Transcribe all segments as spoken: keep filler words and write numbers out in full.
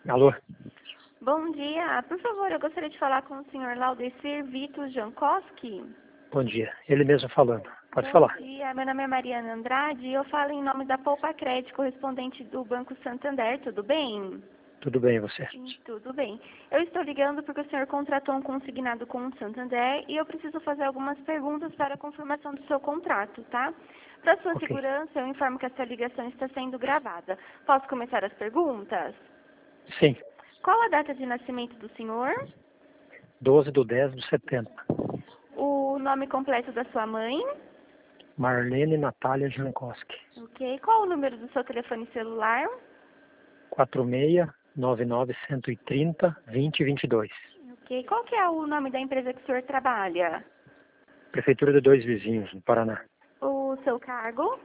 Alô? Bom dia. Por favor, eu gostaria de falar com o senhor Laudecir Vitor Jankowski. Bom dia. Ele mesmo falando. Pode Bom falar. dia. Meu nome é Mariana Andrade e eu falo em nome da Poupa Crédito, correspondente do Banco Santander. Tudo bem? Tudo bem, e você? Sim, tudo bem. Eu estou ligando porque o senhor contratou um consignado com o Santander e eu preciso fazer algumas perguntas para a confirmação do seu contrato, tá? Para sua Ok. segurança, eu informo que essa ligação está sendo gravada. Posso começar as perguntas? Sim. Qual a data de nascimento do senhor? doze de dez de setenta. O nome completo da sua mãe? Marlene Natália Jankowski. Ok. Qual o número do seu telefone celular? quatro seis nove nove um três zero vinte vinte e dois. Ok. Qual que é o nome da empresa que o senhor trabalha? Prefeitura de Dois Vizinhos, no Paraná. O seu cargo?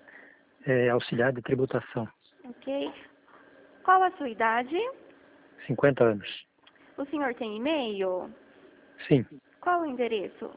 É auxiliar de tributação. Ok. Qual a sua idade? cinquenta anos. O senhor tem e-mail? Sim. Qual o endereço?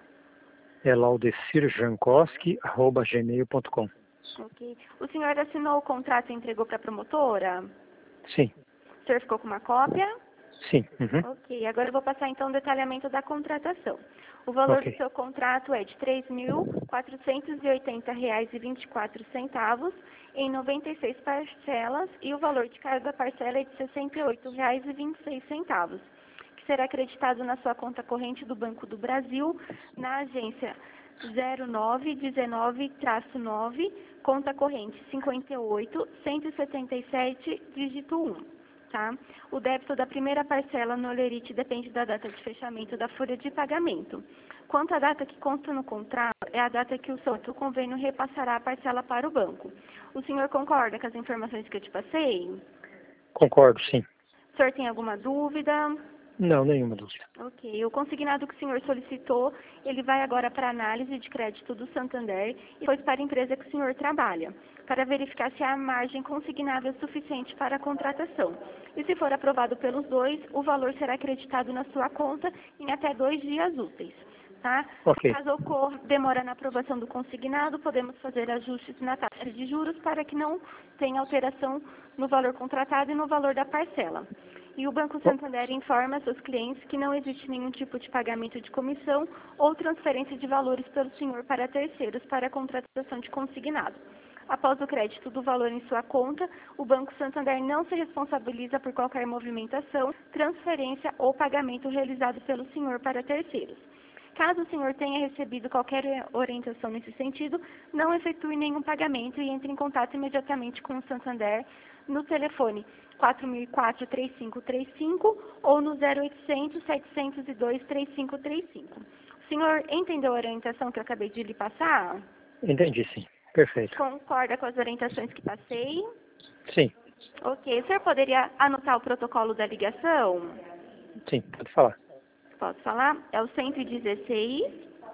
É laudecirjankowski arroba gmail ponto com. Ok. O senhor assinou o contrato e entregou para a promotora? Sim. O senhor ficou com uma cópia? Sim. Uhum. Ok, agora eu vou passar então o detalhamento da contratação. O valor do Ok. seu contrato é de três mil quatrocentos e oitenta reais e vinte e quatro centavos em noventa e seis parcelas e o valor de cada parcela é de sessenta e oito reais e vinte e seis centavos, que será acreditado na sua conta corrente do Banco do Brasil, na agência zero nove dezenove nove, conta corrente cinquenta e oito, cento e setenta e sete, dígito um. Tá? O débito da primeira parcela no Olerite depende da data de fechamento da folha de pagamento. Quanto à data que consta no contrato, é a data que o seu outro convênio repassará a parcela para o banco. O senhor concorda com as informações que eu te passei? Concordo, sim. O senhor tem alguma dúvida? Não, nenhuma dúvida. Ok. O consignado que o senhor solicitou, ele vai agora para a análise de crédito do Santander e depois para a empresa que o senhor trabalha, para verificar se a margem consignada é suficiente para a contratação. E se for aprovado pelos dois, o valor será acreditado na sua conta em até dois dias úteis. Tá? Ok. Caso ocorra demora na aprovação do consignado, podemos fazer ajustes na taxa de juros para que não tenha alteração no valor contratado e no valor da parcela. E o Banco Bom, Santander informa seus clientes que não existe nenhum tipo de pagamento de comissão ou transferência de valores pelo senhor para terceiros para a contratação de consignado. Após o crédito do valor em sua conta, o Banco Santander não se responsabiliza por qualquer movimentação, transferência ou pagamento realizado pelo senhor para terceiros. Caso o senhor tenha recebido qualquer orientação nesse sentido, não efetue nenhum pagamento e entre em contato imediatamente com o Santander no telefone quatro mil e quatro, três cinco três cinco ou no zero oitocentos, setecentos e dois, três cinco três cinco. O senhor entendeu a orientação que eu acabei de lhe passar? entendi, sim. Perfeito. Concorda com as orientações que passei? Sim. Ok. O senhor poderia anotar o protocolo da ligação? Sim, pode falar. Posso falar? É o cento e dezesseis,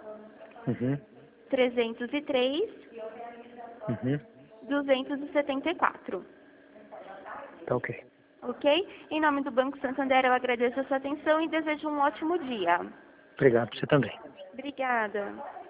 Uhum. trezentos e três, Uhum. duzentos e setenta e quatro. Tá ok. Ok? Em nome do Banco Santander, eu agradeço a sua atenção e desejo um ótimo dia. Obrigado, você também. Obrigada.